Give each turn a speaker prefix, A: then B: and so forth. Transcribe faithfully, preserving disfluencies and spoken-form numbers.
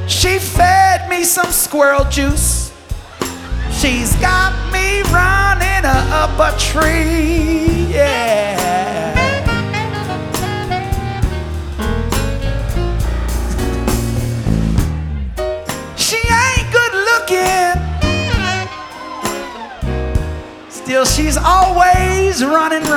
A: She fed me some squirrel juice. She's got me running up a tree, yeah. She ain't good looking, still she's always running